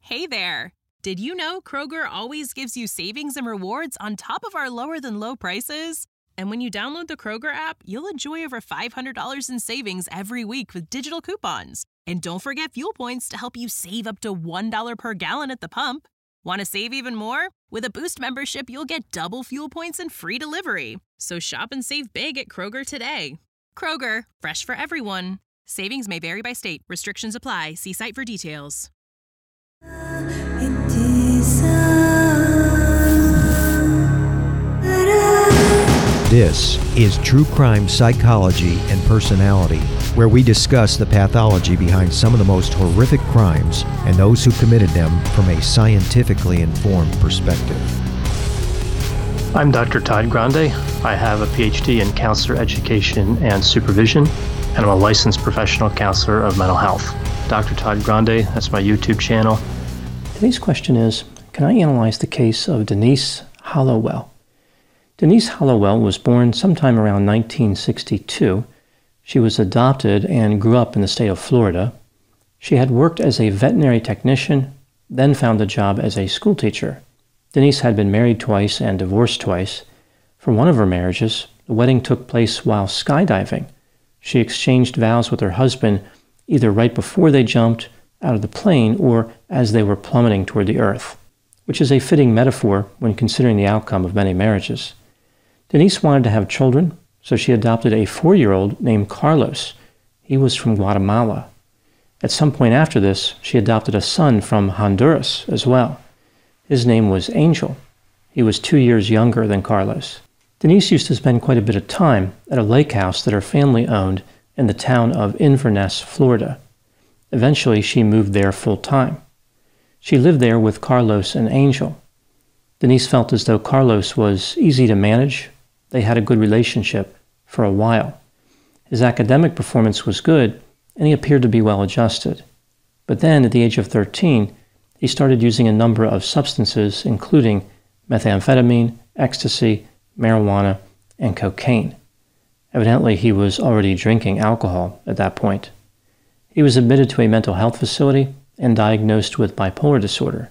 Hey there! Did you know Kroger always gives you savings and rewards on top of our lower-than-low prices? And when you download the Kroger app, you'll enjoy over $500 in savings every week with digital coupons. And don't forget fuel points to help you save up to $1 per gallon at the pump. Want to save even more? With a Boost membership, you'll get double fuel points and free delivery. So shop and save big at Kroger today. Kroger, fresh for everyone. Savings may vary by state. Restrictions apply. See site for details. This is True Crime Psychology and Personality, where we discuss the pathology behind some of the most horrific crimes and those who committed them from a scientifically informed perspective. I'm Dr. Todd Grande. I have a PhD in counselor education and supervision, and I'm a licensed professional counselor of mental health. Dr. Todd Grande, that's my YouTube channel. Today's question is, can I analyze the case of Denise Hallowell? Denise Hallowell was born sometime around 1962. She was adopted and grew up in the state of Florida. She had worked as a veterinary technician, then found a job as a school teacher. Denise had been married twice and divorced twice. For one of her marriages, the wedding took place while skydiving. She exchanged vows with her husband either right before they jumped out of the plane or as they were plummeting toward the earth, which is a fitting metaphor when considering the outcome of many marriages. Denise wanted to have children, so she adopted a 4-year-old named Carlos. He was from Guatemala. At some point after this, she adopted a son from Honduras as well. His name was Angel. He was 2 years younger than Carlos. Denise used to spend quite a bit of time at a lake house that her family owned in the town of Inverness, Florida. Eventually, she moved there full-time. She lived there with Carlos and Angel. Denise felt as though Carlos was easy to manage. They had a good relationship for a while. His academic performance was good, and he appeared to be well adjusted. But then, at the age of 13, he started using a number of substances, including methamphetamine, ecstasy, marijuana, and cocaine. Evidently, he was already drinking alcohol at that point. He was admitted to a mental health facility and diagnosed with bipolar disorder.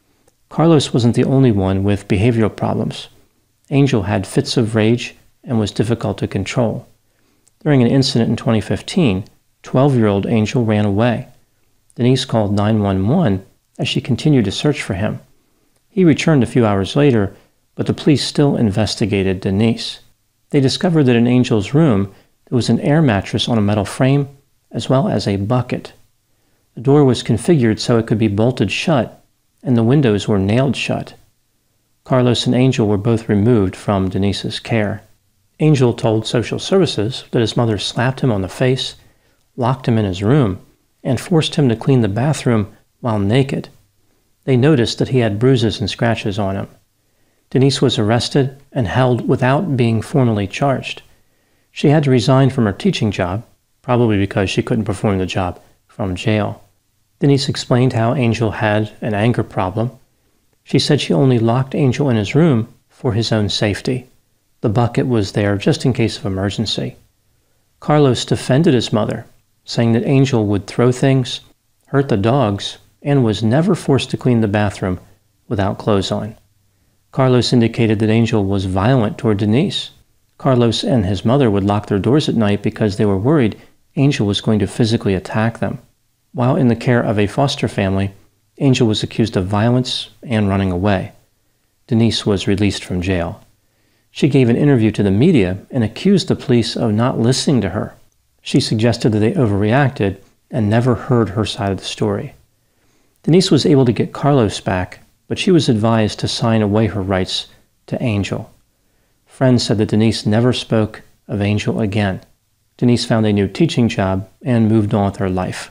Carlos wasn't the only one with behavioral problems. Angel had fits of rage and was difficult to control. During an incident in 2015, 12-year-old Angel ran away. Denise called 911 as she continued to search for him. He returned a few hours later, but the police still investigated Denise. They discovered that in Angel's room, there was an air mattress on a metal frame, as well as a bucket. The door was configured so it could be bolted shut, and the windows were nailed shut. Carlos and Angel were both removed from Denise's care. Angel told social services that his mother slapped him on the face, locked him in his room, and forced him to clean the bathroom while naked. They noticed that he had bruises and scratches on him. Denise was arrested and held without being formally charged. She had to resign from her teaching job, probably because she couldn't perform the job from jail. Denise explained how Angel had an anger problem. She said she only locked Angel in his room for his own safety. The bucket was there just in case of emergency. Carlos defended his mother, saying that Angel would throw things, hurt the dogs, and was never forced to clean the bathroom without clothes on. Carlos indicated that Angel was violent toward Denise. Carlos and his mother would lock their doors at night because they were worried Angel was going to physically attack them. While in the care of a foster family, Angel was accused of violence and running away. Denise was released from jail. She gave an interview to the media and accused the police of not listening to her. She suggested that they overreacted and never heard her side of the story. Denise was able to get Carlos back, but she was advised to sign away her rights to Angel. Friends said that Denise never spoke of Angel again. Denise found a new teaching job and moved on with her life.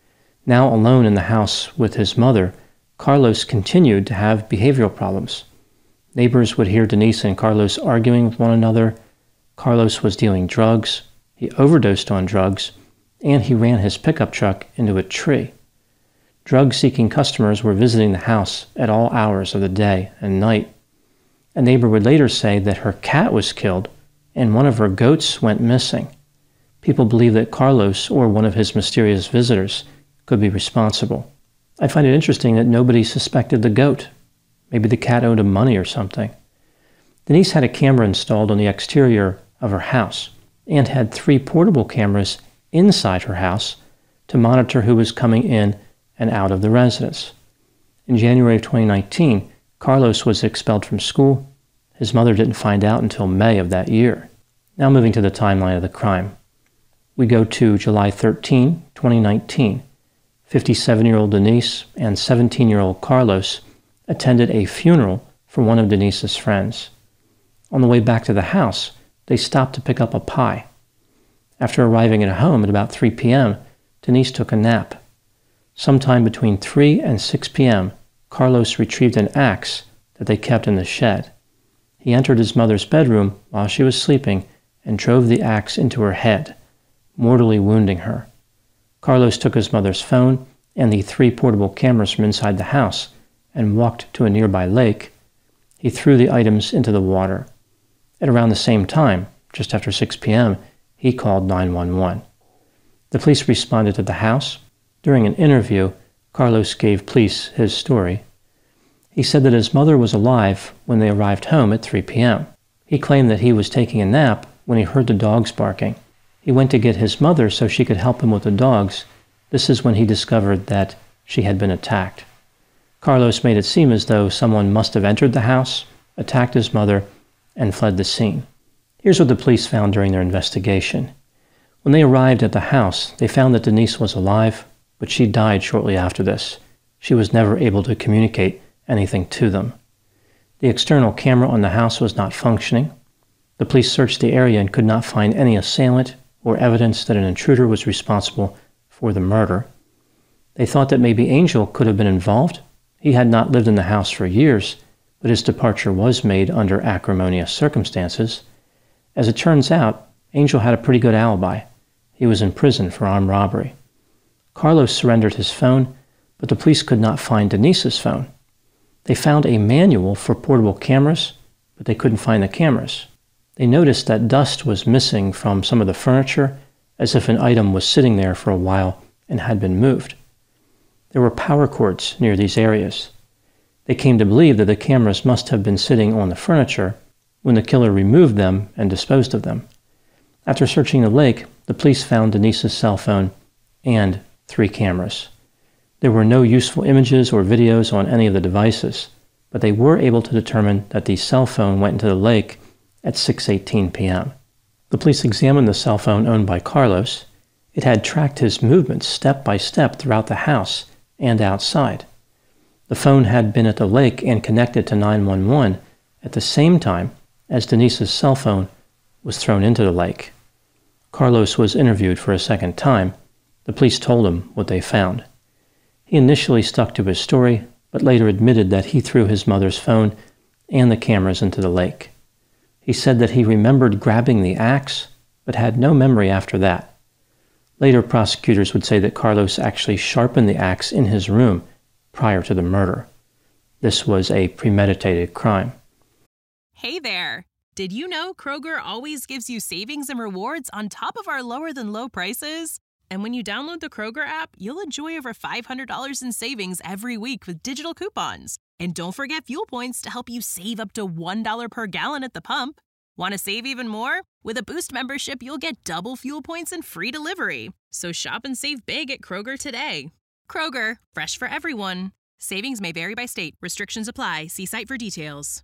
Now alone in the house with his mother, Carlos continued to have behavioral problems. Neighbors would hear Denise and Carlos arguing with one another. Carlos was dealing drugs. He overdosed on drugs, and he ran his pickup truck into a tree. Drug-seeking customers were visiting the house at all hours of the day and night. A neighbor would later say that her cat was killed and one of her goats went missing. People believe that Carlos or one of his mysterious visitors could be responsible. I find it interesting that nobody suspected the goat. Maybe the cat owed him money or something. Denise had a camera installed on the exterior of her house and had 3 portable cameras inside her house to monitor who was coming in and out of the residence. In January of 2019, Carlos was expelled from school. His mother didn't find out until May of that year. Now moving to the timeline of the crime. We go to July 13, 2019. 57-year-old Denise and 17-year-old Carlos attended a funeral for one of Denise's friends. On the way back to the house, they stopped to pick up a pie. After arriving at home at about 3 p.m., Denise took a nap. Sometime between 3 and 6 p.m., Carlos retrieved an axe that they kept in the shed. He entered his mother's bedroom while she was sleeping and drove the axe into her head, mortally wounding her. Carlos took his mother's phone and the 3 portable cameras from inside the house and walked to a nearby lake. He threw the items into the water. At around the same time, just after 6 p.m., he called 911. The police responded to the house. During an interview, Carlos gave police his story. He said that his mother was alive when they arrived home at 3 p.m. He claimed that he was taking a nap when he heard the dogs barking. He went to get his mother so she could help him with the dogs. This is when he discovered that she had been attacked. Carlos made it seem as though someone must have entered the house, attacked his mother, and fled the scene. Here's what the police found during their investigation. When they arrived at the house, they found that Denise was alive, but she died shortly after this. She was never able to communicate anything to them. The external camera on the house was not functioning. The police searched the area and could not find any assailant or evidence that an intruder was responsible for the murder. They thought that maybe Angel could have been involved. He had not lived in the house for years, but his departure was made under acrimonious circumstances. As it turns out, Angel had a pretty good alibi. He was in prison for armed robbery. Carlos surrendered his phone, but the police could not find Denise's phone. They found a manual for portable cameras, but they couldn't find the cameras. They noticed that dust was missing from some of the furniture, as if an item was sitting there for a while and had been moved. There were power cords near these areas. They came to believe that the cameras must have been sitting on the furniture when the killer removed them and disposed of them. After searching the lake, the police found Denise's cell phone and 3 cameras. There were no useful images or videos on any of the devices, but they were able to determine that the cell phone went into the lake at 6:18 p.m. The police examined the cell phone owned by Carlos. It had tracked his movements step by step throughout the house and outside. The phone had been at the lake and connected to 911 at the same time as Denise's cell phone was thrown into the lake. Carlos was interviewed for a second time. The police told him what they found. He initially stuck to his story, but later admitted that he threw his mother's phone and the cameras into the lake. He said that he remembered grabbing the axe, but had no memory after that. Later, prosecutors would say that Carlos actually sharpened the axe in his room prior to the murder. This was a premeditated crime. Hey there! Did you know Kroger always gives you savings and rewards on top of our lower-than-low prices? And when you download the Kroger app, you'll enjoy over $500 in savings every week with digital coupons. And don't forget fuel points to help you save up to $1 per gallon at the pump. Want to save even more? With a Boost membership, you'll get double fuel points and free delivery. So shop and save big at Kroger today. Kroger, fresh for everyone. Savings may vary by state. Restrictions apply. See site for details.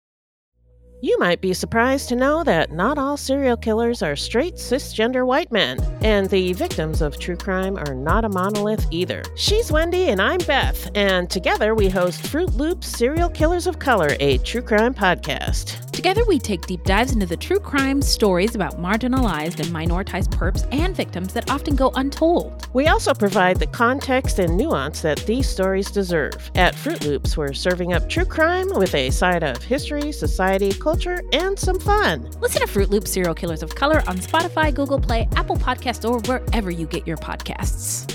You might be surprised to know that not all serial killers are straight cisgender white men, and the victims of true crime are not a monolith either. She's Wendy and I'm Beth, and together we host Fruit Loops Serial Killers of Color, a true crime podcast. Together we take deep dives into the true crime stories about marginalized and minoritized perps and victims that often go untold. We also provide the context and nuance that these stories deserve. At Fruit Loops, we're serving up true crime with a side of history, society, culture, and some fun. Listen to Fruit Loops Serial Killers of Color on Spotify, Google Play, Apple Podcasts, or wherever you get your podcasts.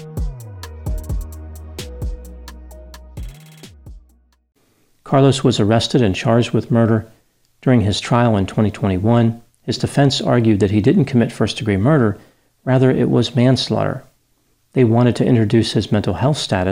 Carlos was arrested and charged with murder. During his trial in 2021, his defense argued that he didn't commit first-degree murder, rather it was manslaughter. They wanted to introduce his mental health status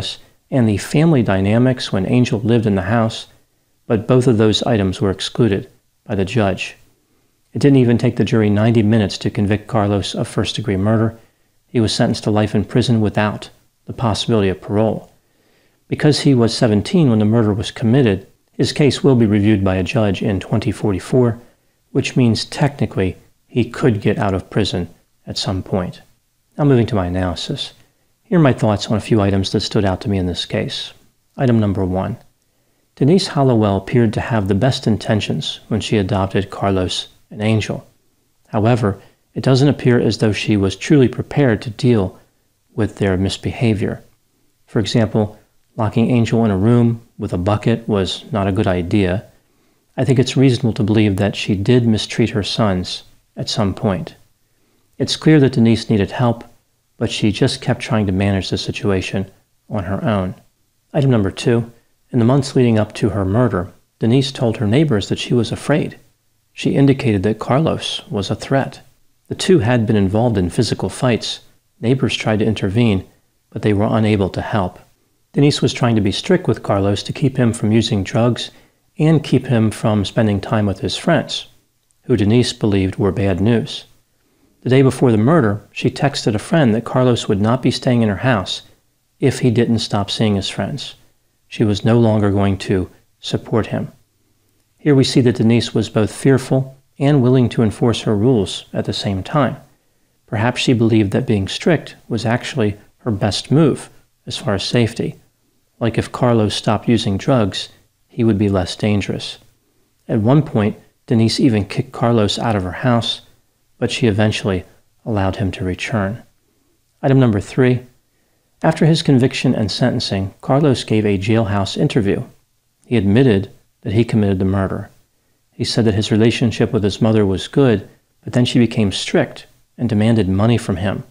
and the family dynamics when Angel lived in the house, but both of those items were excluded by the judge. It didn't even take the jury 90 minutes to convict Carlos of first-degree murder. He was sentenced to life in prison without the possibility of parole. Because he was 17 when the murder was committed, his case will be reviewed by a judge in 2044, which means technically he could get out of prison at some point. Now moving to my analysis. Here are my thoughts on a few items that stood out to me in this case. Item number 1. Denise Hallowell appeared to have the best intentions when she adopted Carlos and Angel. However, it doesn't appear as though she was truly prepared to deal with their misbehavior. For example, locking Angel in a room with a bucket was not a good idea. I think it's reasonable to believe that she did mistreat her sons at some point. It's clear that Denise needed help, but she just kept trying to manage the situation on her own. Item number 2. In the months leading up to her murder, Denise told her neighbors that she was afraid. She indicated that Carlos was a threat. The two had been involved in physical fights. Neighbors tried to intervene, but they were unable to help. Denise was trying to be strict with Carlos to keep him from using drugs and keep him from spending time with his friends, who Denise believed were bad news. The day before the murder, she texted a friend that Carlos would not be staying in her house if he didn't stop seeing his friends. She was no longer going to support him. Here we see that Denise was both fearful and willing to enforce her rules at the same time. Perhaps she believed that being strict was actually her best move as far as safety. Like if Carlos stopped using drugs, he would be less dangerous. At one point, Denise even kicked Carlos out of her house, but she eventually allowed him to return. Item number 3. After his conviction and sentencing, Carlos gave a jailhouse interview. He admitted that he committed the murder. He said that his relationship with his mother was good, but then she became strict and demanded money from him,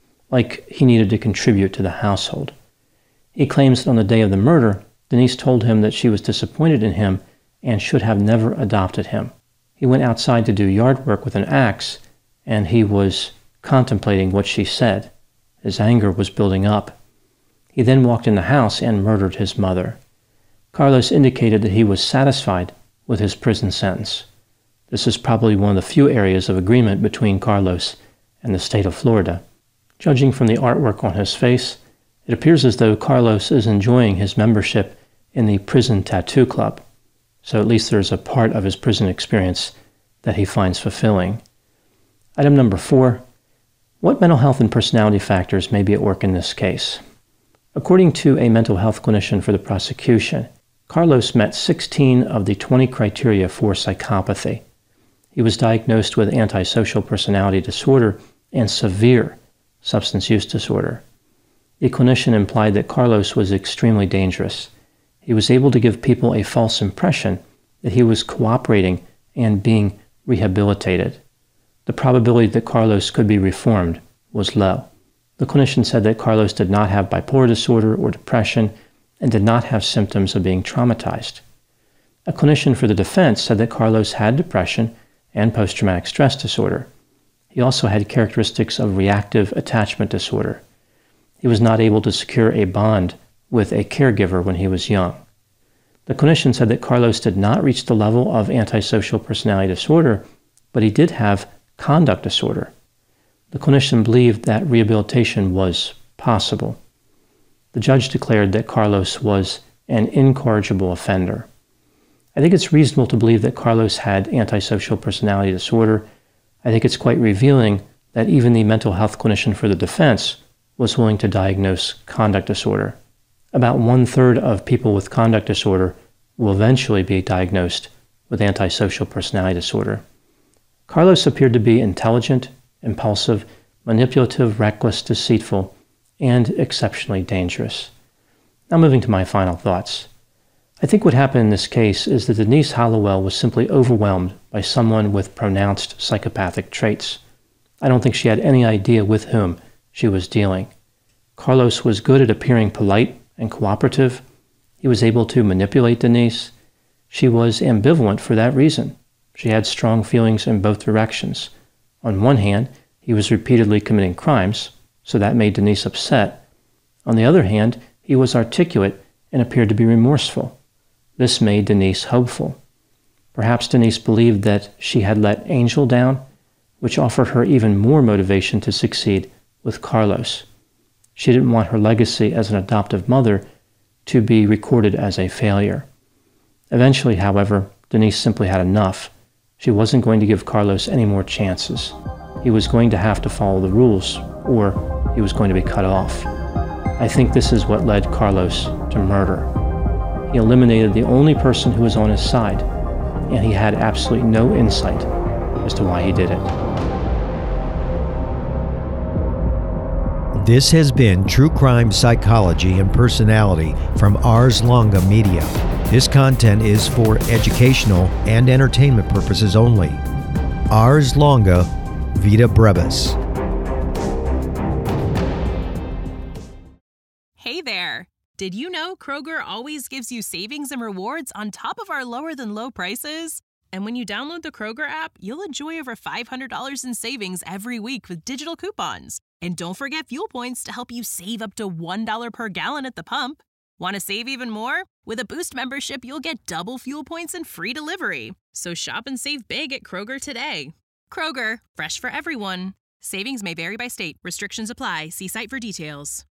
like he needed to contribute to the household. He claims that on the day of the murder, Denise told him that she was disappointed in him and should have never adopted him. He went outside to do yard work with an axe, and he was contemplating what she said. His anger was building up. He then walked in the house and murdered his mother. Carlos indicated that he was satisfied with his prison sentence. This is probably one of the few areas of agreement between Carlos and the state of Florida. Judging from the artwork on his face, it appears as though Carlos is enjoying his membership in the prison tattoo club, so at least there's a part of his prison experience that he finds fulfilling. Item number 4. What mental health and personality factors may be at work in this case? According to a mental health clinician for the prosecution, Carlos met 16 of the 20 criteria for psychopathy. He was diagnosed with antisocial personality disorder and severe substance use disorder. The clinician implied that Carlos was extremely dangerous. He was able to give people a false impression that he was cooperating and being rehabilitated. The probability that Carlos could be reformed was low. The clinician said that Carlos did not have bipolar disorder or depression and did not have symptoms of being traumatized. A clinician for the defense said that Carlos had depression and post-traumatic stress disorder. He also had characteristics of reactive attachment disorder. He was not able to secure a bond with a caregiver when he was young. The clinician said that Carlos did not reach the level of antisocial personality disorder, but he did have conduct disorder. The clinician believed that rehabilitation was possible. The judge declared that Carlos was an incorrigible offender. I think it's reasonable to believe that Carlos had antisocial personality disorder. I think it's quite revealing that even the mental health clinician for the defense was willing to diagnose conduct disorder. About 1/3 of people with conduct disorder will eventually be diagnosed with antisocial personality disorder. Carlos appeared to be intelligent, impulsive, manipulative, reckless, deceitful, and exceptionally dangerous. Now moving to my final thoughts. I think what happened in this case is that Denise Hallowell was simply overwhelmed by someone with pronounced psychopathic traits. I don't think she had any idea with whom she was dealing. Carlos was good at appearing polite and cooperative. He was able to manipulate Denise. She was ambivalent for that reason. She had strong feelings in both directions. On one hand, he was repeatedly committing crimes, so that made Denise upset. On the other hand, He was articulate and appeared to be remorseful. This made Denise hopeful. Perhaps Denise believed that she had let Angel down, which offered her even more motivation to succeed with Carlos. She didn't want her legacy as an adoptive mother to be recorded as a failure. Eventually, however, Denise simply had enough. She wasn't going to give Carlos any more chances. He was going to have to follow the rules, or he was going to be cut off. I think this is what led Carlos to murder. He eliminated the only person who was on his side, and he had absolutely no insight as to why he did it. This has been True Crime Psychology and Personality from Ars Longa Media. This content is for educational and entertainment purposes only. Ars Longa Vita Brevis. Hey there! Did you know Kroger always gives you savings and rewards on top of our lower than low prices? And when you download the Kroger app, you'll enjoy over $500 in savings every week with digital coupons. And don't forget fuel points to help you save up to $1 per gallon at the pump. Want to save even more? With a Boost membership, you'll get double fuel points and free delivery. So shop and save big at Kroger today. Kroger, fresh for everyone. Savings may vary by state. Restrictions apply. See site for details.